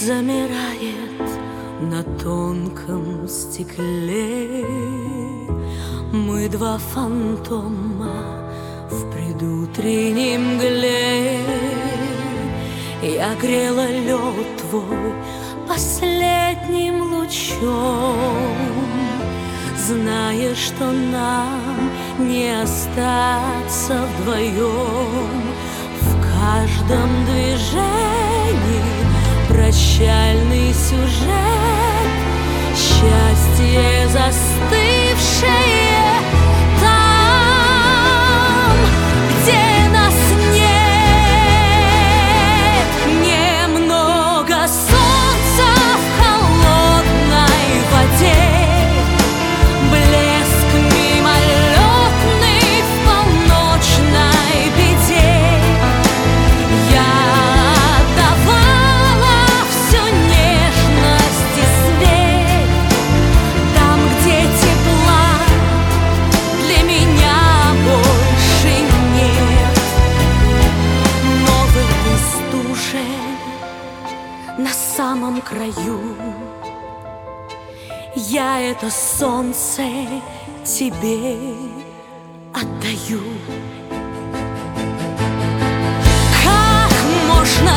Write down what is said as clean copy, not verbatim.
замирает на тонком стекле. Мы два фантома в предутренней мгле. Я грела лед твой последним лучом, зная, что нам не остаться вдвоем. В каждом движении прощальный сюжет, счастье застывшее там, где нас нет. Немного солнца в холодной воде, блеск мимолетный в полночной беде. Я давала всю нежность и свет там, где тепла для меня больше нет. Но в этой стуже на самом краю я это солнце тебе отдаю. Как можно